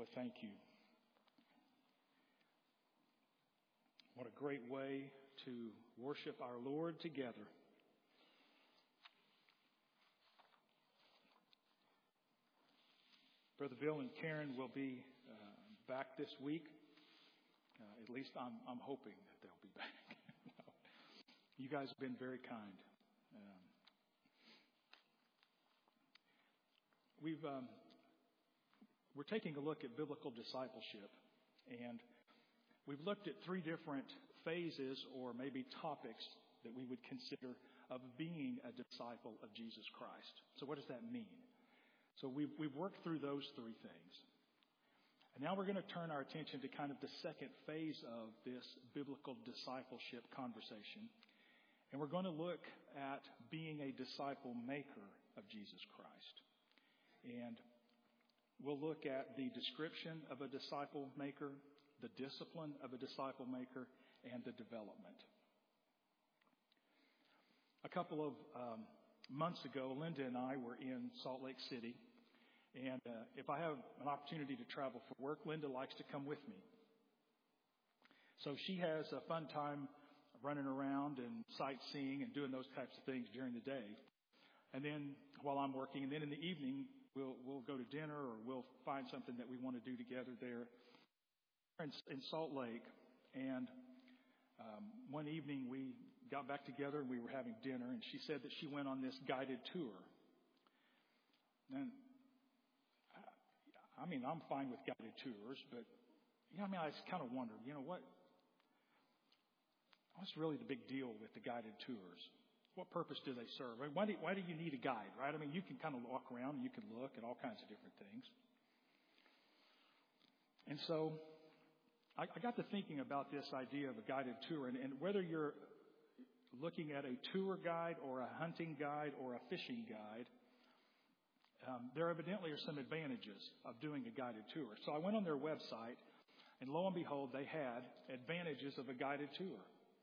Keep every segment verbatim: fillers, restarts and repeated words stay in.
Lord, thank you. What a great way to worship our Lord together. Brother Bill and Karen will be uh, back this week. Uh, at least I'm, I'm hoping that they'll be back. You guys have been very kind. Um, we've um, we're taking a look at biblical discipleship, and we've looked at three different phases or maybe topics that we would consider of being a disciple of Jesus Christ. So what does that mean? So we've, we've worked through those three things. And now we're going to turn our attention to kind of the second phase of this biblical discipleship conversation. And we're going to look at being a disciple maker of Jesus Christ. And we'll look at the description of a disciple maker, the discipline of a disciple maker, and the development. A couple of um, months ago, Linda and I were in Salt Lake City. And uh, if I have an opportunity to travel for work, Linda likes to come with me. So she has a fun time running around and sightseeing and doing those types of things during the day. And then while I'm working, and then in the evening, we'll we'll go to dinner or we'll find something that we want to do together there in, in Salt Lake. And um, one evening we got back together and we were having dinner, and she said that she went on this guided tour. And I mean, I'm fine with guided tours, but you know, I mean, I just kind of wondered, you know, what what's really the big deal with the guided tours? What purpose do they serve? Why do, why do you need a guide, right? I mean, you can kind of walk around and you can look at all kinds of different things. And so I, I got to thinking about this idea of a guided tour, and, and whether you're looking at a tour guide or a hunting guide or a fishing guide, um, there evidently are some advantages of doing a guided tour. So I went on their website, and lo and behold, they had advantages of a guided tour.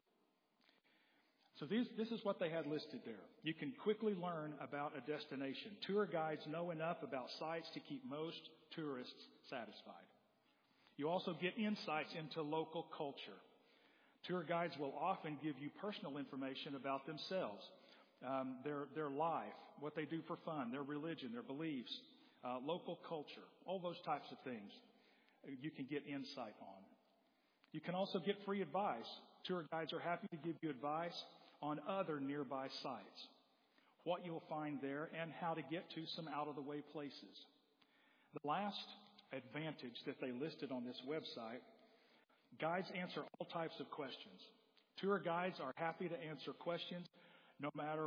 So these, this is what they had listed there. You can quickly learn about a destination. Tour guides know enough about sites to keep most tourists satisfied. You also get insights into local culture. Tour guides will often give you personal information about themselves, um, their, their life, what they do for fun, their religion, their beliefs, uh, local culture, all those types of things you can get insight on. You can also get free advice. Tour guides are happy to give you advice on other nearby sites, what you'll find there, and how to get to some out-of-the-way places. The last advantage that they listed on this website, guides answer all types of questions. Tour guides are happy to answer questions no matter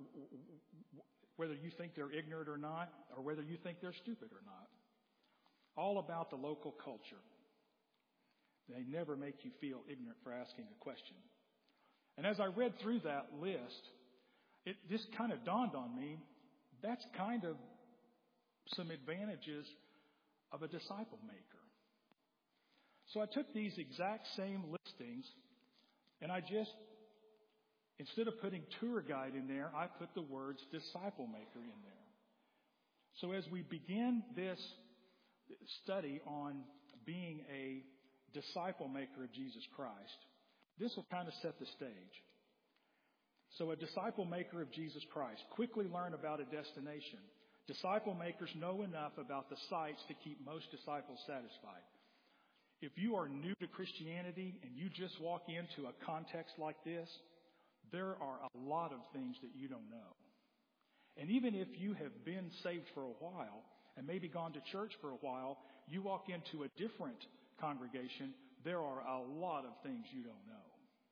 whether you think they're ignorant or not, or whether you think they're stupid or not. All about the local culture. They never make you feel ignorant for asking a question. And as I read through that list, it just kind of dawned on me, that's kind of some advantages of a disciple maker. So I took these exact same listings, and I just, instead of putting tour guide in there, I put the words disciple maker in there. So as we begin this study on being a disciple maker of Jesus Christ, this will kind of set the stage. So a disciple maker of Jesus Christ. Quickly learn about a destination. Disciple makers know enough about the sites to keep most disciples satisfied. If you are new to Christianity and you just walk into a context like this, there are a lot of things that you don't know. And even if you have been saved for a while and maybe gone to church for a while, you walk into a different congregation, there are a lot of things you don't know.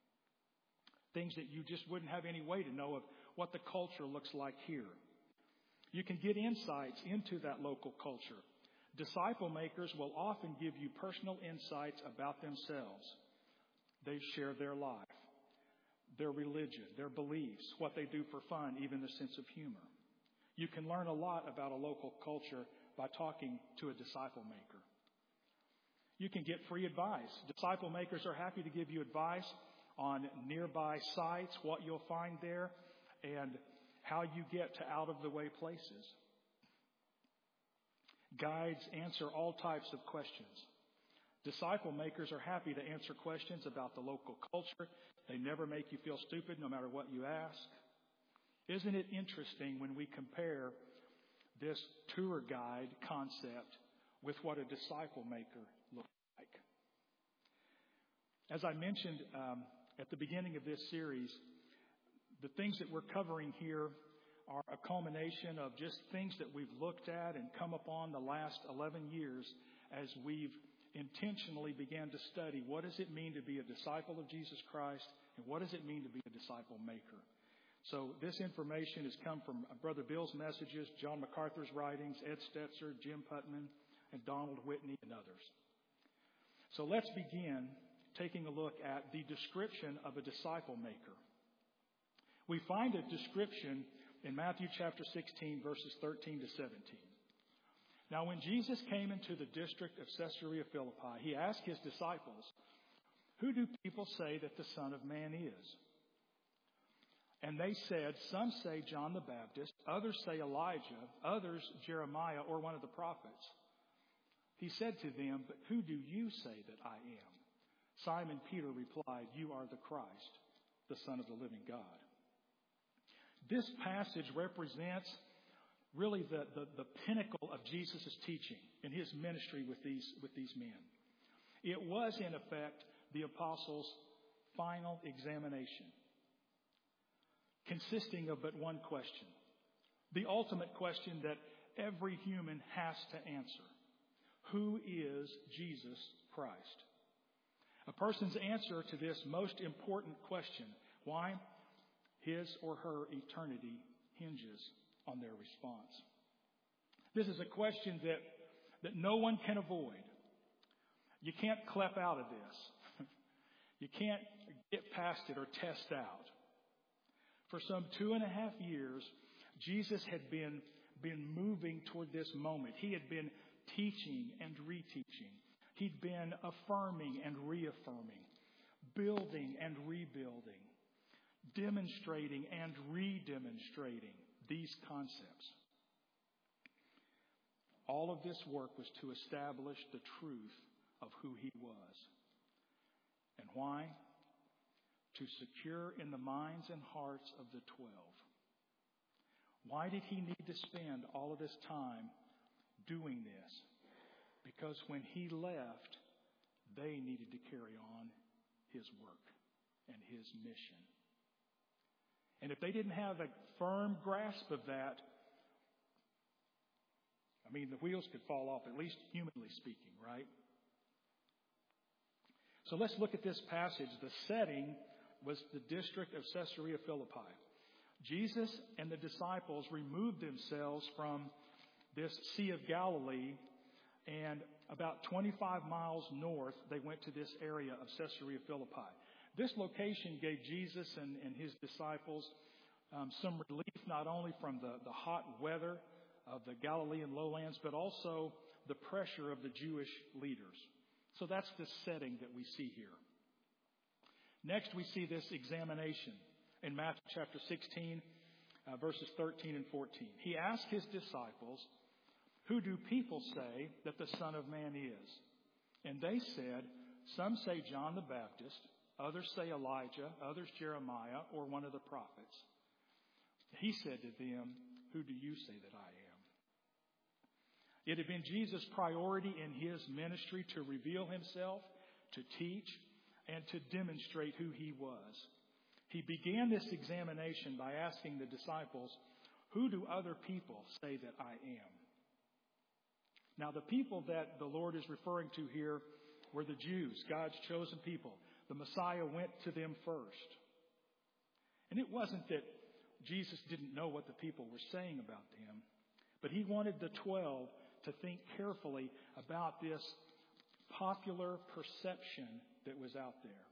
Things that you just wouldn't have any way to know of what the culture looks like here. You can get insights into that local culture. Disciple makers will often give you personal insights about themselves. They share their life, their religion, their beliefs, what they do for fun, even the sense of humor. You can learn a lot about a local culture by talking to a disciple maker. You can get free advice. Disciple makers are happy to give you advice on nearby sites, what you'll find there, and how you get to out-of-the-way places. Guides answer all types of questions. Disciple makers are happy to answer questions about the local culture. They never make you feel stupid no matter what you ask. Isn't it interesting when we compare this tour guide concept with what a disciple maker looks like? As I mentioned um, at the beginning of this series, the things that we're covering here are a culmination of just things that we've looked at and come upon the last eleven years as we've intentionally began to study what does it mean to be a disciple of Jesus Christ and what does it mean to be a disciple maker. So this information has come from Brother Bill's messages, John MacArthur's writings, Ed Stetzer, Jim Putman, and Donald Whitney, and others. So let's begin taking a look at the description of a disciple maker. We find a description in Matthew chapter sixteen, verses thirteen to seventeen. Now, when Jesus came into the district of Caesarea Philippi, he asked his disciples, "Who do people say that the Son of Man is?" And they said, "Some say John the Baptist, others say Elijah, others Jeremiah or one of the prophets." He said to them, "But who do you say that I am?" Simon Peter replied, "You are the Christ, the Son of the living God." This passage represents really the, the, the pinnacle of Jesus' teaching in his ministry with these, with these men. It was, in effect, the apostles' final examination, consisting of but one question, the ultimate question that every human has to answer. Who is Jesus Christ? A person's answer to this most important question, why? His or her eternity hinges on their response. This is a question that, that no one can avoid. You can't clep out of this. You can't get past it or test out. For some two and a half years, Jesus had been, been moving toward this moment. He had been teaching and reteaching. He'd been affirming and reaffirming, building and rebuilding, demonstrating and re-demonstrating these concepts. All of this work was to establish the truth of who he was. And why? To secure in the minds and hearts of the twelve. Why did he need to spend all of this time doing this? Because when he left, they needed to carry on his work and his mission. And if they didn't have a firm grasp of that, I mean, the wheels could fall off, at least humanly speaking, right? So let's look at this passage. The setting was the district of Caesarea Philippi. Jesus and the disciples removed themselves from this Sea of Galilee, and about twenty-five miles north, they went to this area of Caesarea Philippi. This location gave Jesus and, and his disciples um, some relief, not only from the, the hot weather of the Galilean lowlands, but also the pressure of the Jewish leaders. So that's the setting that we see here. Next, we see this examination in Matthew chapter sixteen, uh, verses thirteen and fourteen. He asked his disciples, "Who do people say that the Son of Man is?" And they said, "Some say John the Baptist, others say Elijah, others Jeremiah, or one of the prophets." He said to them, "Who do you say that I am?" It had been Jesus' priority in his ministry to reveal himself, to teach, and to demonstrate who he was. He began this examination by asking the disciples, "Who do other people say that I am?" Now, the people that the Lord is referring to here were the Jews, God's chosen people. The Messiah went to them first. And it wasn't that Jesus didn't know what the people were saying about him, but he wanted the twelve to think carefully about this popular perception that was out there.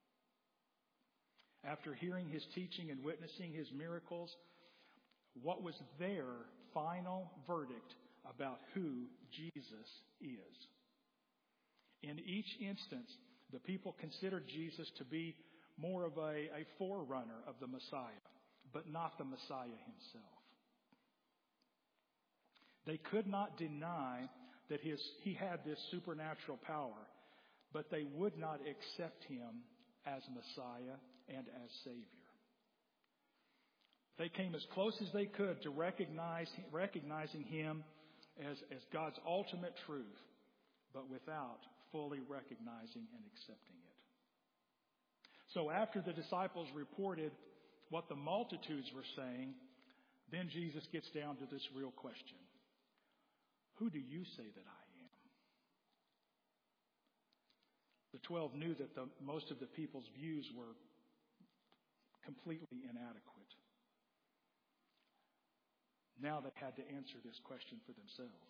After hearing his teaching and witnessing his miracles, what was their final verdict about who Jesus is? In each instance, the people considered Jesus to be more of a, a forerunner of the Messiah, but not the Messiah himself. They could not deny that his, he had this supernatural power, but they would not accept him as Messiah and as Savior. They came as close as they could to recognize, recognizing him as, as God's ultimate truth, but without fully recognizing and accepting it. So after the disciples reported what the multitudes were saying, then Jesus gets down to this real question. Who do you say that I am? The twelve knew that the, most of the people's views were completely inadequate. Now they had to answer this question for themselves.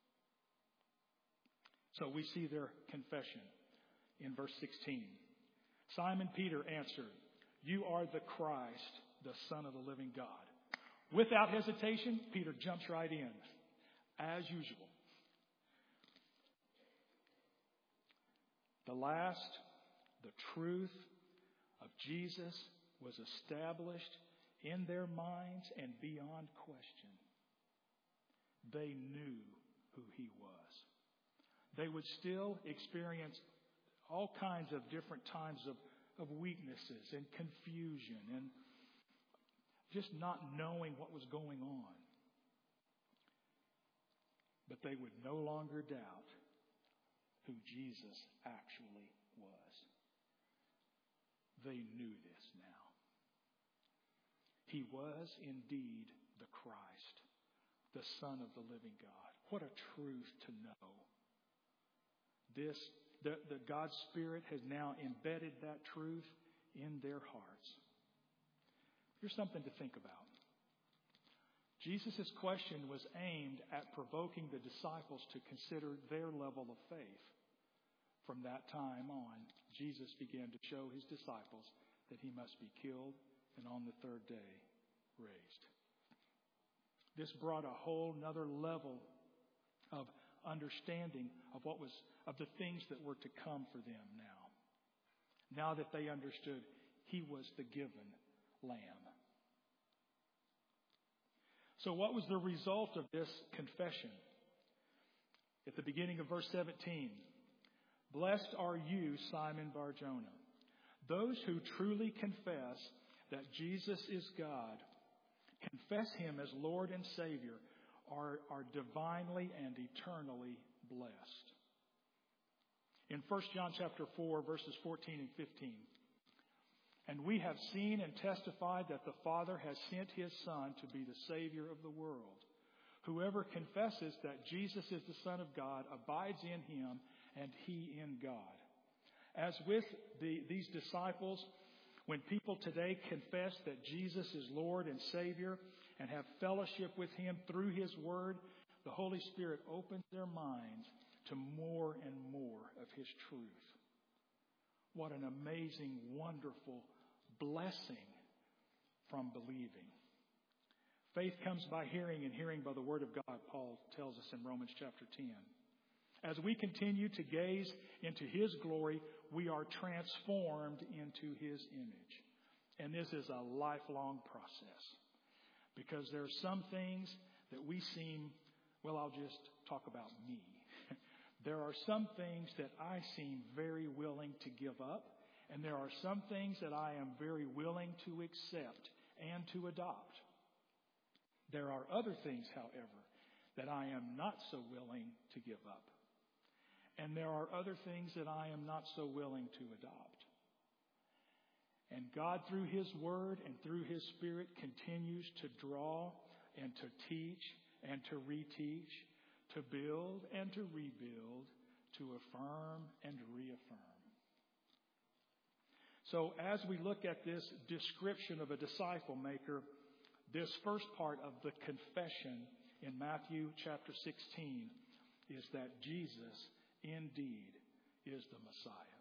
So we see their confession in verse sixteen. Simon Peter answered, "You are the Christ, the Son of the living God." Without hesitation, Peter jumps right in, as usual. The last, the truth of Jesus was established in their minds and beyond question. They knew who he was. They would still experience all kinds of different times of, of weaknesses and confusion and just not knowing what was going on. But they would no longer doubt who Jesus actually was. They knew this now. He was indeed the Christ, the Son of the living God. What a truth to know. This, the, the God's Spirit has now embedded that truth in their hearts. Here's something to think about. Jesus' question was aimed at provoking the disciples to consider their level of faith. From that time on, Jesus began to show his disciples that he must be killed and on the third day raised. This brought a whole nother level of understanding of what was of the things that were to come for them now. Now that they understood he was the given Lamb. So what was the result of this confession? At the beginning of verse seventeen, "Blessed are you, Simon Bar-Jonah. Those who truly confess that Jesus is God, confess him as Lord and Savior, are, are divinely and eternally blessed." In First John chapter four, verses fourteen and fifteen, "And we have seen and testified that the Father has sent his Son to be the Savior of the world. Whoever confesses that Jesus is the Son of God abides in him and he in God." As with the, these disciples, when people today confess that Jesus is Lord and Savior and have fellowship with him through his word, the Holy Spirit opens their minds to more and more of his truth. What an amazing, wonderful blessing from believing. Faith comes by hearing, and hearing by the word of God, Paul tells us in Romans chapter ten. As we continue to gaze into his glory, we are transformed into his image. And this is a lifelong process. Because there are some things that we seem, well, I'll just talk about me. There are some things that I seem very willing to give up. And there are some things that I am very willing to accept and to adopt. There are other things, however, that I am not so willing to give up. And there are other things that I am not so willing to adopt. And God, through his word and through his Spirit, continues to draw and to teach and to reteach, to build and to rebuild, to affirm and reaffirm. So as we look at this description of a disciple maker, this first part of the confession in Matthew chapter sixteen is that Jesus indeed is the Messiah.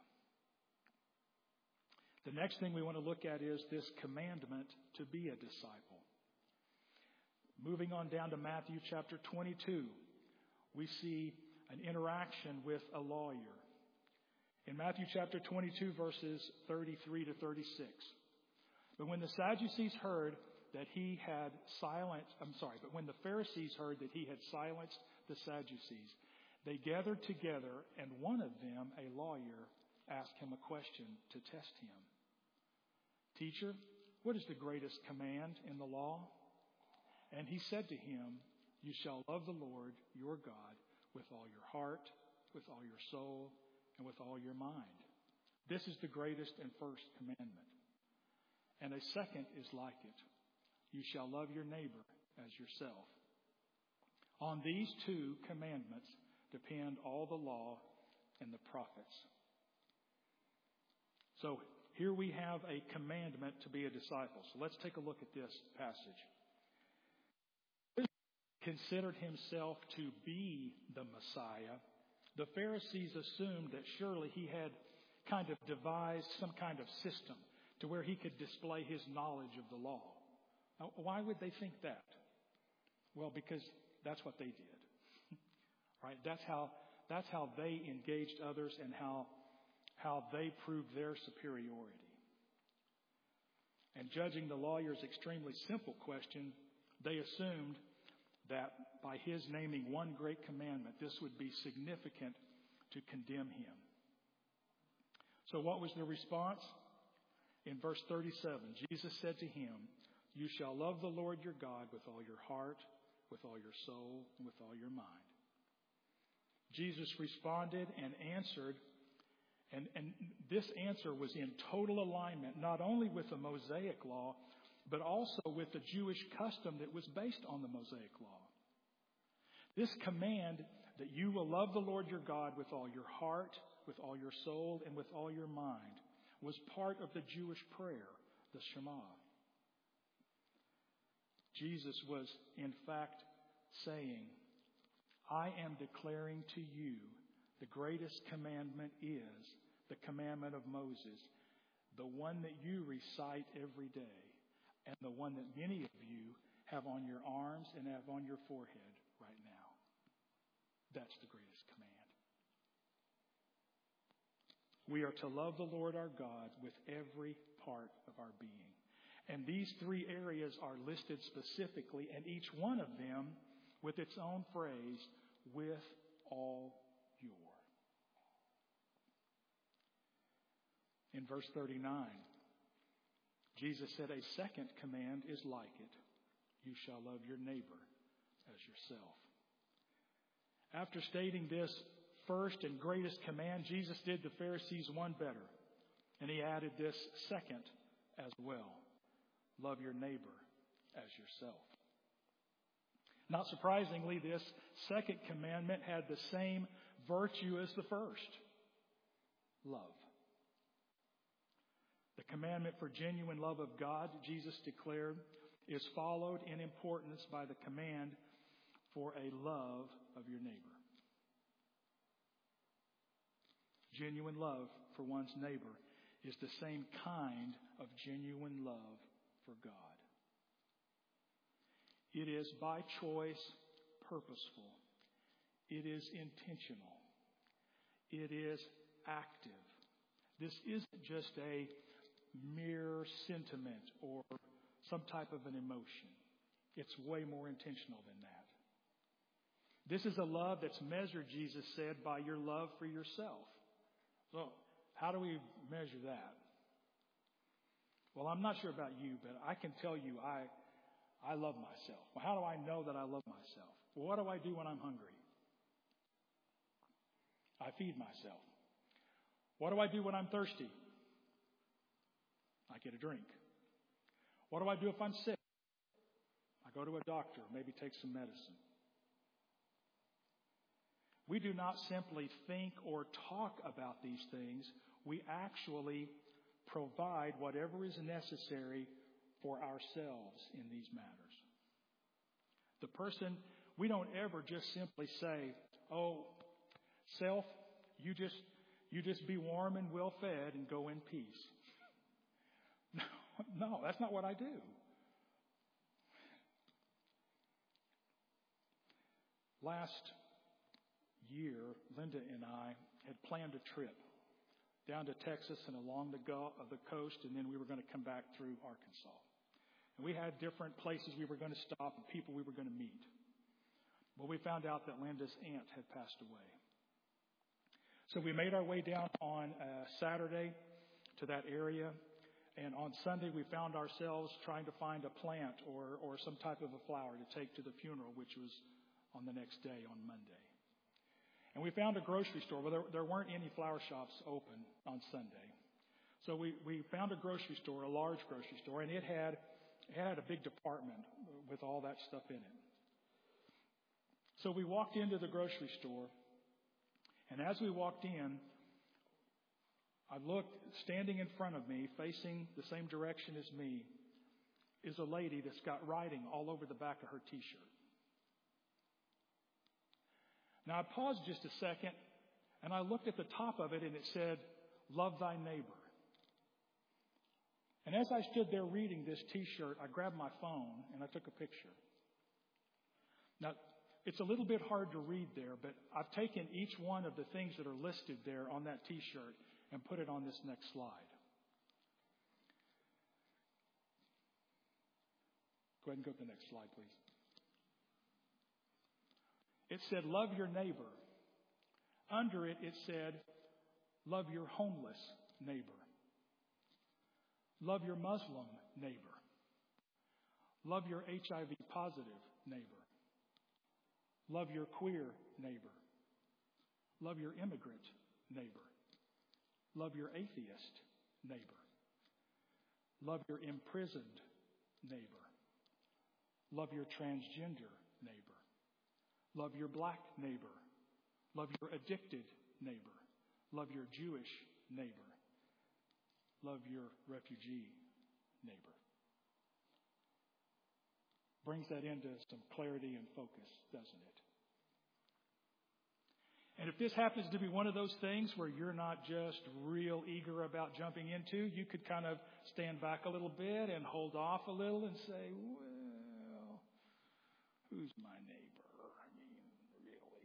The next thing we want to look at is this commandment to be a disciple. Moving on down to Matthew chapter twenty-two, we see an interaction with a lawyer. In Matthew chapter twenty-two, verses thirty-three to thirty-six. "But when the Sadducees heard that he had silenced, I'm sorry, but when the Pharisees heard that he had silenced the Sadducees, they gathered together, and one of them, a lawyer, asked him a question to test him. Teacher, what is the greatest command in the law? And he said to him, you shall love the Lord your God with all your heart, with all your soul, and with all your mind. This is the greatest and first commandment. And a second is like it. You shall love your neighbor as yourself. On these two commandments depend all the law and the prophets. So here we have a commandment to be a disciple. So let's take a look at this passage. Considered himself to be the Messiah, the Pharisees assumed that surely he had kind of devised some kind of system to where he could display his knowledge of the law. Now, why would they think that? Well, because that's what they did. Right? That's how that's how they engaged others and how how they proved their superiority. And judging the lawyer's extremely simple question, they assumed that by his naming one great commandment, this would be significant to condemn him. So what was the response? In verse thirty-seven, Jesus said to him, you shall love the Lord your God with all your heart, with all your soul, and with all your mind. Jesus responded and answered, and, and this answer was in total alignment, not only with the Mosaic law, but also with the Jewish custom that was based on the Mosaic law. This command that you will love the Lord your God with all your heart, with all your soul, and with all your mind was part of the Jewish prayer, the Shema. Jesus was, in fact, saying, I am declaring to you the greatest commandment is the commandment of Moses, the one that you recite every day, and the one that many of you have on your arms and have on your forehead right now. That's the greatest command. We are to love the Lord our God with every part of our being. And these three areas are listed specifically, and each one of them with its own phrase, with all your. In verse thirty-nine, Jesus said, a second command is like it. You shall love your neighbor as yourself. After stating this first and greatest command, Jesus did the Pharisees one better. And he added this second as well. Love your neighbor as yourself. Not surprisingly, this second commandment had the same virtue as the first. Love. The commandment for genuine love of God, Jesus declared, is followed in importance by the command for a love of your neighbor. Genuine love for one's neighbor is the same kind of genuine love for God. It is by choice purposeful. It is intentional. It is active. This isn't just a mere sentiment or some type of an emotion. It's way more intentional than that. This is a love that's measured, Jesus said, by your love for yourself. So, how do we measure that? Well, I'm not sure about you, but I can tell you I I love myself. Well, how do I know that I love myself? Well, what do I do when I'm hungry? I feed myself. What do I do when I'm thirsty? I get a drink. What do I do if I'm sick? I go to a doctor, maybe take some medicine. We do not simply think or talk about these things. We actually provide whatever is necessary for ourselves in these matters. The person, we don't ever just simply say, oh, self, you just, you just be warm and well fed and go in peace. No, no, that's not what I do. Last year, Linda and I had planned a trip down to Texas and along the, Gulf, of the coast, and then we were going to come back through Arkansas. And we had different places we were going to stop and people we were going to meet. Well, we found out that Linda's aunt had passed away. So we made our way down on uh, Saturday to that area. And on Sunday, we found ourselves trying to find a plant or, or some type of a flower to take to the funeral, which was on the next day, on Monday. And we found a grocery store. Well, there, there weren't any flower shops open on Sunday. So we, we found a grocery store, a large grocery store, and it had, it had a big department with all that stuff in it. So we walked into the grocery store, and as we walked in, I looked, standing in front of me, facing the same direction as me, is a lady that's got writing all over the back of her T-shirt. Now, I paused just a second, and I looked at the top of it, and it said, "Love thy neighbor." And as I stood there reading this T-shirt, I grabbed my phone, and I took a picture. Now, it's a little bit hard to read there, but I've taken each one of the things that are listed there on that T-shirt and put it on this next slide. Go ahead and go to the next slide, please. It said, "Love your neighbor." Under it, it said, "Love your homeless neighbor. Love your Muslim neighbor. Love your H I V positive neighbor. Love your queer neighbor. Love your immigrant neighbor. Love your atheist neighbor. Love your imprisoned neighbor. Love your transgender neighbor. Love your black neighbor. Love your addicted neighbor. Love your Jewish neighbor. Love your refugee neighbor." Brings that into some clarity and focus, doesn't it? And if this happens to be one of those things where you're not just real eager about jumping into, you could kind of stand back a little bit and hold off a little and say, well, who's my neighbor? I mean, really?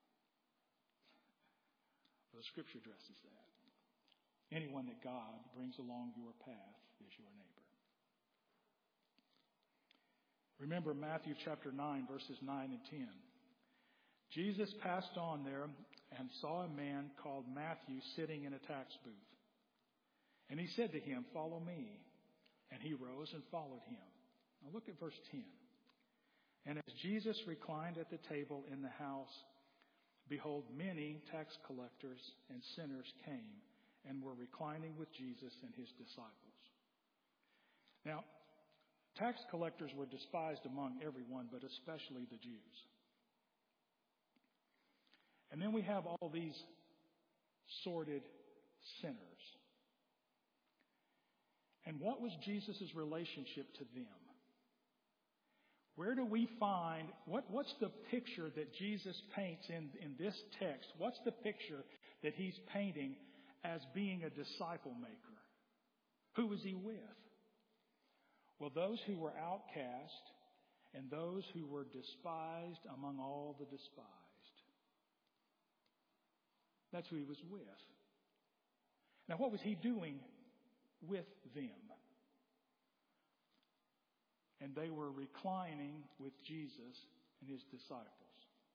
Well, the Scripture addresses that. Anyone that God brings along your path is your neighbor. Remember Matthew chapter nine, verses nine and ten. Jesus passed on there and saw a man called Matthew sitting in a tax booth. And he said to him, "Follow me." And he rose and followed him. Now look at verse ten. "And as Jesus reclined at the table in the house, behold, many tax collectors and sinners came and were reclining with Jesus and his disciples." Now, tax collectors were despised among everyone, but especially the Jews. And then we have all these sordid sinners. And what was Jesus' relationship to them? Where do we find, what, what's the picture that Jesus paints in, in this text? What's the picture that he's painting as being a disciple maker? Who was he with? Well, those who were outcast and those who were despised among all the despised. That's who he was with. Now, what was he doing with them? And they were reclining with Jesus and his disciples.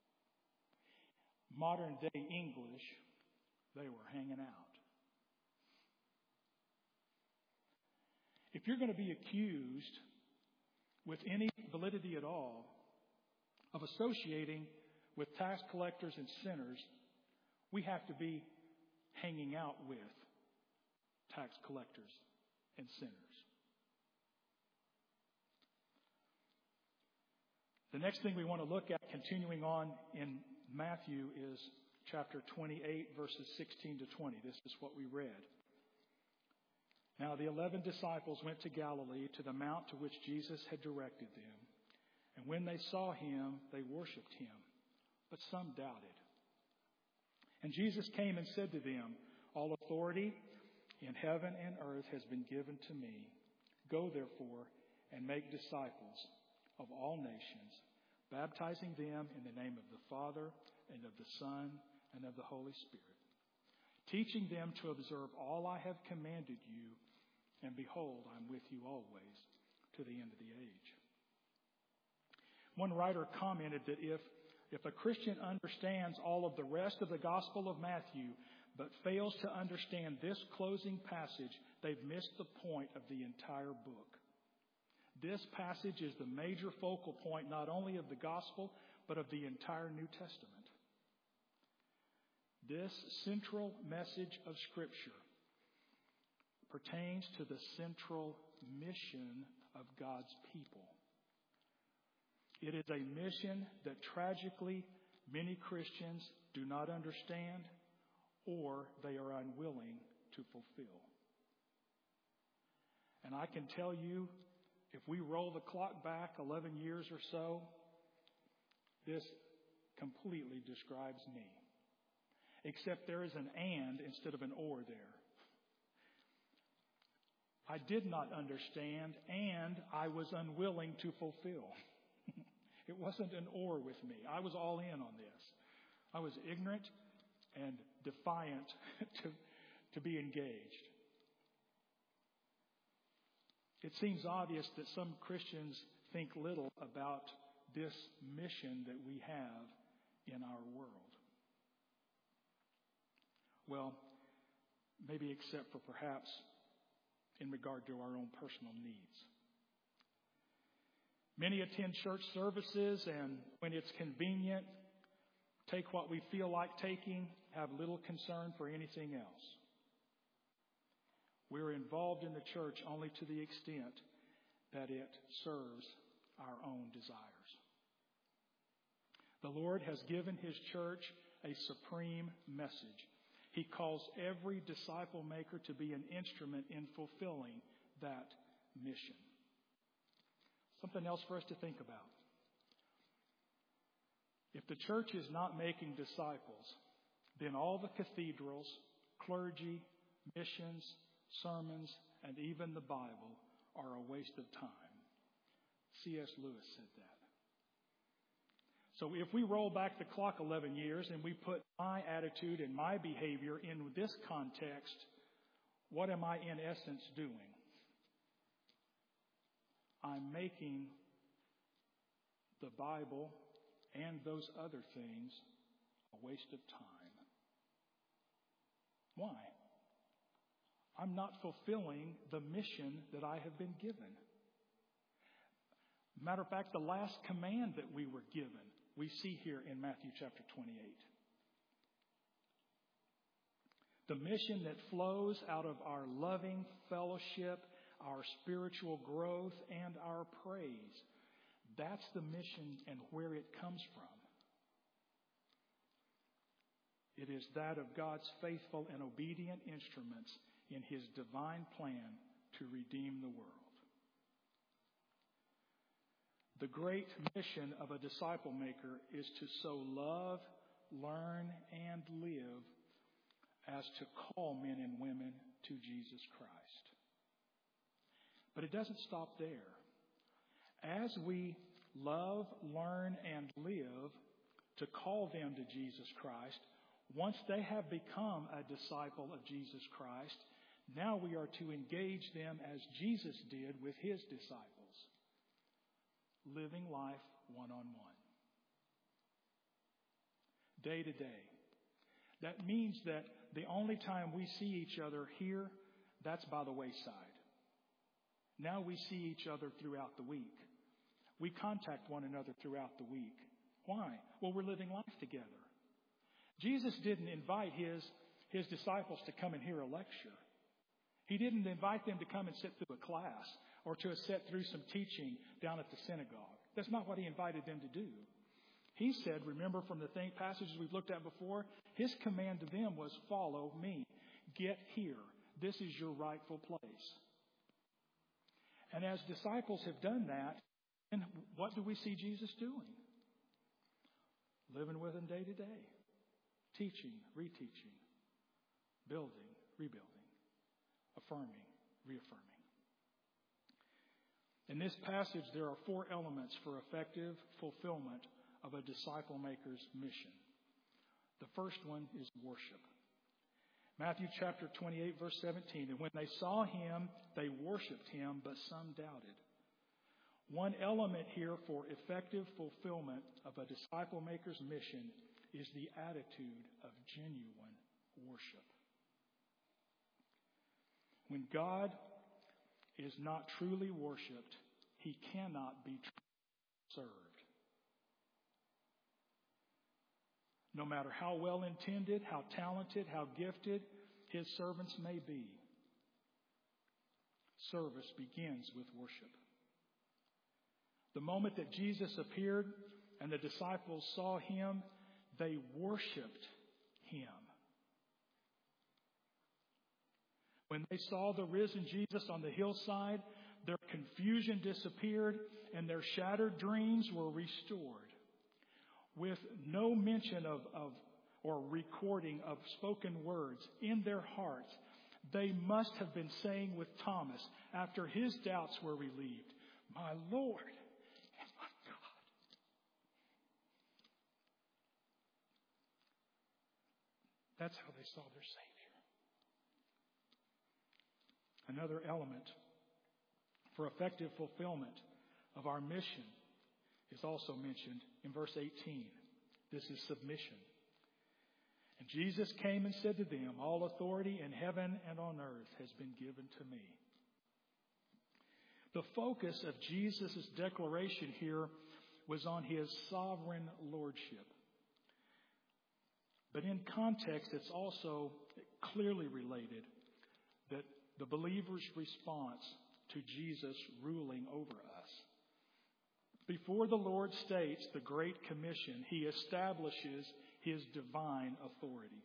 Modern day English, they were hanging out. If you're going to be accused with any validity at all of associating with tax collectors and sinners, we have to be hanging out with tax collectors and sinners. The next thing we want to look at, continuing on in Matthew, is chapter twenty-eight, verses sixteen to twenty. This is what we read. "Now the eleven disciples went to Galilee, to the mount to which Jesus had directed them. And when they saw him, they worshipped him, but some doubted. And Jesus came and said to them, 'All authority in heaven and earth has been given to me. Go therefore and make disciples of all nations, baptizing them in the name of the Father and of the Son and of the Holy Spirit, teaching them to observe all I have commanded you. And behold, I'm with you always to the end of the age. One writer commented that if, if a Christian understands all of the rest of the Gospel of Matthew but fails to understand this closing passage, they've missed the point of the entire book. This passage is the major focal point not only of the Gospel, but of the entire New Testament. This central message of Scripture pertains to the central mission of God's people. It is a mission that tragically many Christians do not understand or they are unwilling to fulfill. And I can tell you, if we roll the clock back eleven years or so, this completely describes me. Except there is an and instead of an or there. I did not understand, and I was unwilling to fulfill. It wasn't an or with me. I was all in on this. I was ignorant and defiant to, to be engaged. It seems obvious that some Christians think little about this mission that we have in our world. Well, maybe except for perhaps in regard to our own personal needs. Many attend church services and when it's convenient, take what we feel like taking, have little concern for anything else. We're involved in the church only to the extent that it serves our own desires. The Lord has given His church a supreme message. He calls every disciple maker to be an instrument in fulfilling that mission. Something else for us to think about. If the church is not making disciples, then all the cathedrals, clergy, missions, sermons, and even the Bible are a waste of time. C S Lewis said that. So if we roll back the clock eleven years and we put my attitude and my behavior in this context, what am I in essence doing? I'm making the Bible and those other things a waste of time. Why? I'm not fulfilling the mission that I have been given. Matter of fact, the last command that we were given, we see here in Matthew chapter twenty-eight. The mission that flows out of our loving fellowship, our spiritual growth, and our praise. That's the mission and where it comes from. It is that of God's faithful and obedient instruments in His divine plan to redeem the world. The great mission of a disciple maker is to so love, learn, and live as to call men and women to Jesus Christ. But it doesn't stop there. As we love, learn, and live to call them to Jesus Christ, once they have become a disciple of Jesus Christ, now we are to engage them as Jesus did with His disciples, living life one-on-one, day to day. That means that the only time we see each other here, that's by the wayside. Now we see each other throughout the week. We contact one another throughout the week. Why? Well, we're living life together. Jesus didn't invite his, his disciples to come and hear a lecture. He didn't invite them to come and sit through a class or to sit through some teaching down at the synagogue. That's not what He invited them to do. He said, remember from the thing, passages we've looked at before, His command to them was, follow me. Get here. This is your rightful place. And as disciples have done that, and what do we see Jesus doing? Living with them day to day. Teaching, reteaching. Building, rebuilding. Affirming, reaffirming. In this passage, there are four elements for effective fulfillment of a disciple maker's mission. The first one is worship. Matthew chapter twenty-eight, verse seventeen. And when they saw Him, they worshiped Him, but some doubted. One element here for effective fulfillment of a disciple maker's mission is the attitude of genuine worship. When God is not truly worshiped, he cannot be served. No matter how well intended, how talented, how gifted his servants may be, service begins with worship. The moment that Jesus appeared and the disciples saw him, they worshiped him. When they saw the risen Jesus on the hillside, their confusion disappeared and their shattered dreams were restored. With no mention of, of or recording of spoken words in their hearts, they must have been saying with Thomas, after his doubts were relieved, "My Lord and my God." That's how they saw their Savior. Another element for effective fulfillment of our mission is also mentioned in verse eighteen. This is submission. And Jesus came and said to them, "All authority in heaven and on earth has been given to me." The focus of Jesus' declaration here was on his sovereign lordship. But in context, it's also clearly related that the believer's response to Jesus ruling over us. Before the Lord states the Great Commission, he establishes his divine authority.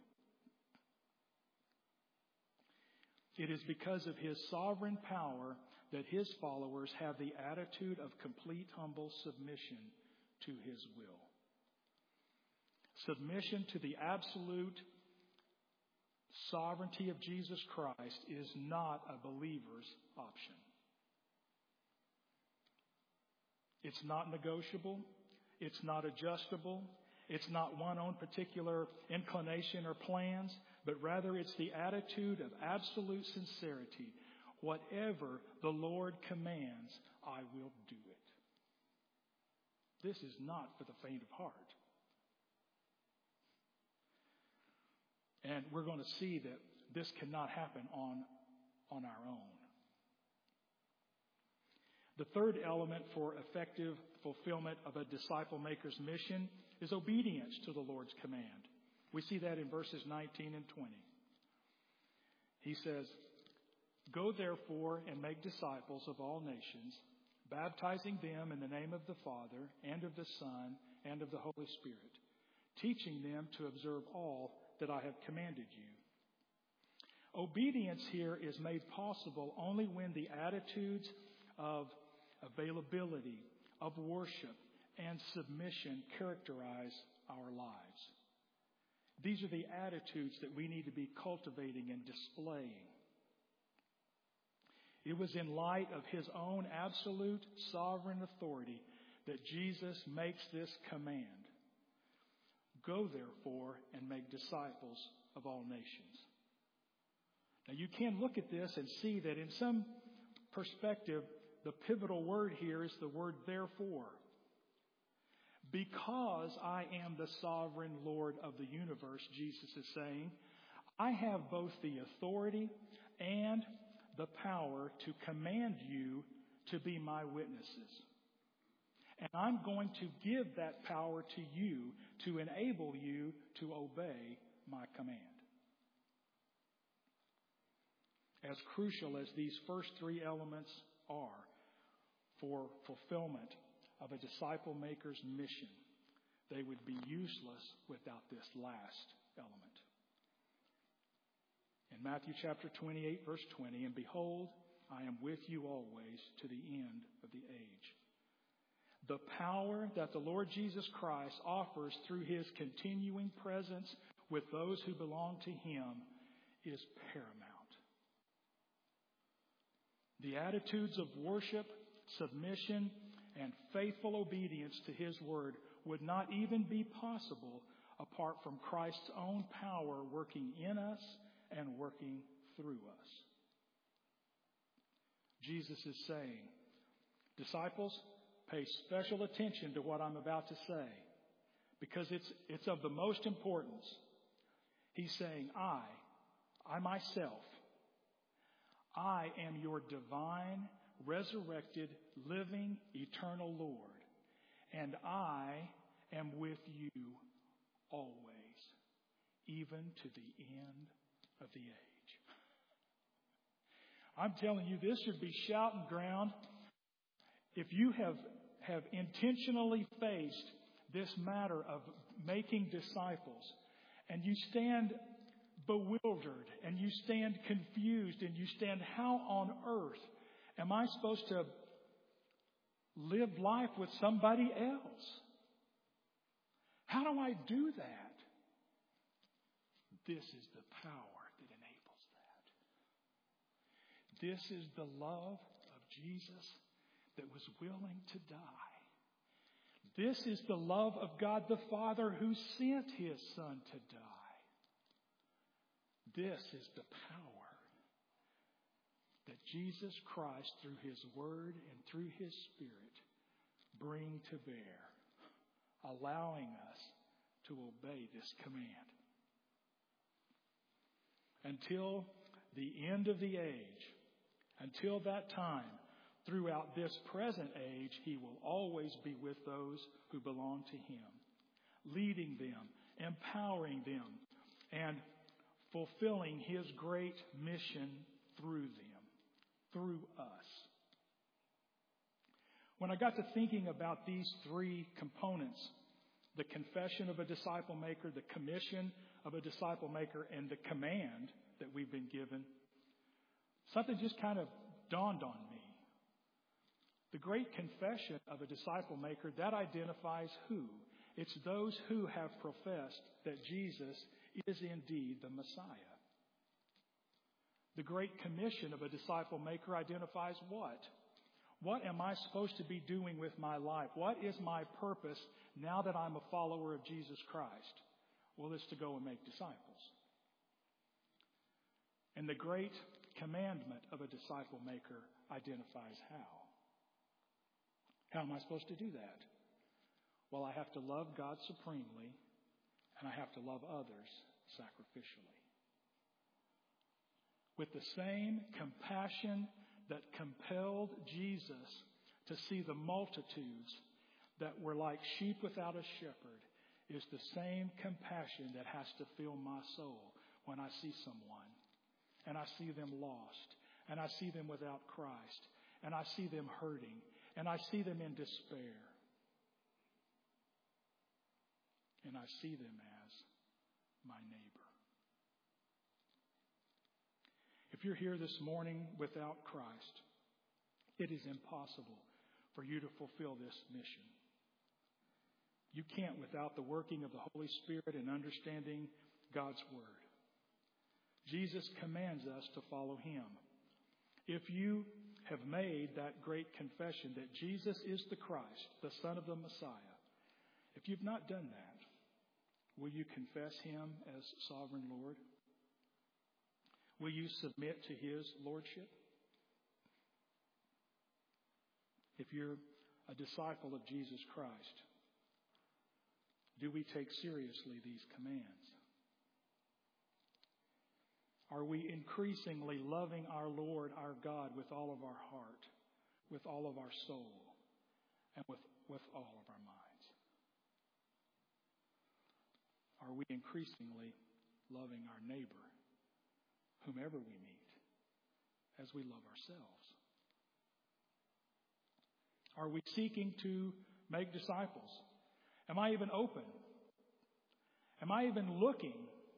It is because of his sovereign power that his followers have the attitude of complete humble submission to his will. Submission to the absolute sovereignty of Jesus Christ is not a believer's option. It's not negotiable. It's not adjustable. It's not one on particular inclination or plans, but rather it's the attitude of absolute sincerity. Whatever the Lord commands, I will do it. This is not for the faint of heart. And we're going to see that this cannot happen on, on our own. The third element for effective fulfillment of a disciple maker's mission is obedience to the Lord's command. We see that in verses nineteen and twenty. He says, "Go therefore and make disciples of all nations, baptizing them in the name of the Father and of the Son and of the Holy Spirit, teaching them to observe all that I have commanded you." Obedience here is made possible only when the attitudes of availability, of worship, and submission characterize our lives. These are the attitudes that we need to be cultivating and displaying. It was in light of his own absolute sovereign authority that Jesus makes this command. Go therefore and make disciples of all nations. Now you can look at this and see that in some perspective, the pivotal word here is the word therefore. Because I am the sovereign Lord of the universe, Jesus is saying, I have both the authority and the power to command you to be my witnesses. And I'm going to give that power to you to enable you to obey my command. As crucial as these first three elements are for fulfillment of a disciple maker's mission, they would be useless without this last element. In Matthew chapter twenty-eight, verse twenty, "And behold, I am with you always to the end of the age." The power that the Lord Jesus Christ offers through his continuing presence with those who belong to him is paramount. The attitudes of worship, submission, and faithful obedience to his word would not even be possible apart from Christ's own power working in us and working through us. Jesus is saying, Disciples, pay special attention to what I'm about to say, because it's, it's of the most importance. He's saying, I, I myself, I am your divine, resurrected, living, eternal Lord, and I am with you always, even to the end of the age. I'm telling you, this should be shouting ground. If you have, have intentionally faced this matter of making disciples, and you stand bewildered, and you stand confused, and you stand, how on earth am I supposed to live life with somebody else? How do I do that? This is the power that enables that. This is the love of Jesus that was willing to die. This is the love of God the Father who sent His Son to die. This is the power that Jesus Christ, through His Word and through His Spirit, bring to bear, allowing us to obey this command. Until the end of the age, until that time, throughout this present age, He will always be with those who belong to Him, leading them, empowering them, and fulfilling His great mission through them, through us. When I got to thinking about these three components, the confession of a disciple maker, the commission of a disciple maker, and the command that we've been given, something just kind of dawned on me. The great confession of a disciple maker, that identifies who? It's those who have professed that Jesus is indeed the Messiah. The great commission of a disciple maker identifies what? What am I supposed to be doing with my life? What is my purpose now that I'm a follower of Jesus Christ? Well, it's to go and make disciples. And the great commandment of a disciple maker identifies how. How am I supposed to do that? Well, I have to love God supremely, and I have to love others sacrificially. With the same compassion that compelled Jesus to see the multitudes that were like sheep without a shepherd is the same compassion that has to fill my soul when I see someone and I see them lost and I see them without Christ and I see them hurting and I see them in despair and I see them as my neighbor. If you're here this morning without Christ, it is impossible for you to fulfill this mission. You can't without the working of the Holy Spirit and understanding God's Word. Jesus commands us to follow Him. If you have made that great confession that Jesus is the Christ, the Son of the Messiah, if you've not done that, will you confess Him as sovereign Lord? Will you submit to His lordship? If you're a disciple of Jesus Christ, do we take seriously these commands? Are we increasingly loving our Lord, our God, with all of our heart, with all of our soul, and with, with all of our minds? Are we increasingly loving our neighbor, whomever we meet, as we love ourselves? Are we seeking to make disciples? Am I even open? Am I even looking?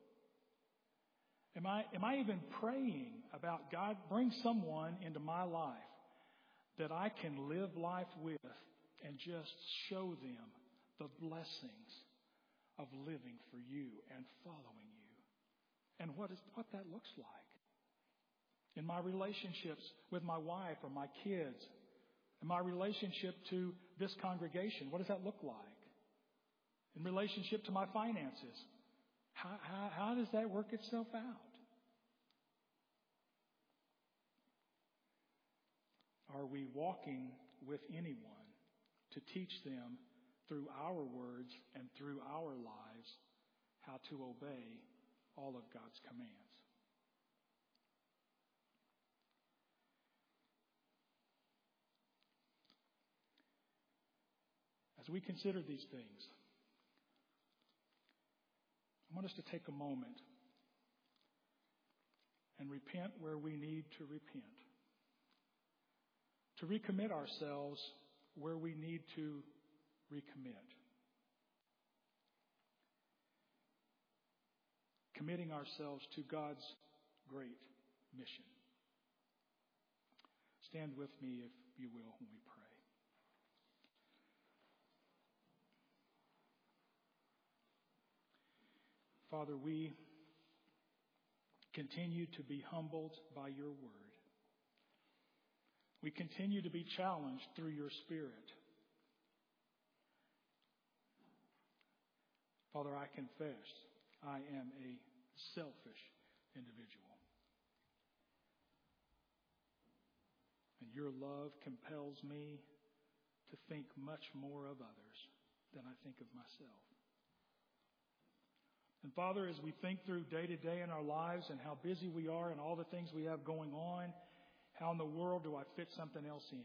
Am I, am I even praying about, God, bring someone into my life that I can live life with and just show them the blessings of living for you and following you, and what is what that looks like in my relationships with my wife or my kids, in my relationship to this congregation. What does that look like? In relationship to my finances, how, how, how does that work itself out? Are we walking with anyone to teach them through our words and through our lives how to obey all of God's commands. As we consider these things, I want us to take a moment and repent where we need to repent. To recommit ourselves where we need to recommit. Committing ourselves to God's great mission. Stand with me, if you will, when we pray. Father, we continue to be humbled by your word. We continue to be challenged through your Spirit. Father, I confess I am a selfish individual. And your love compels me to think much more of others than I think of myself. And Father, as we think through day to day in our lives and how busy we are and all the things we have going on, how in the world do I fit something else in?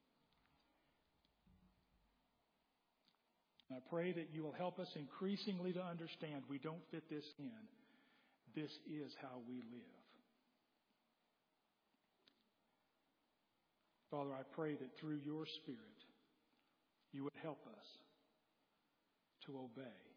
And I pray that you will help us increasingly to understand we don't fit this in. This is how we live. Father, I pray that through your Spirit, you would help us to obey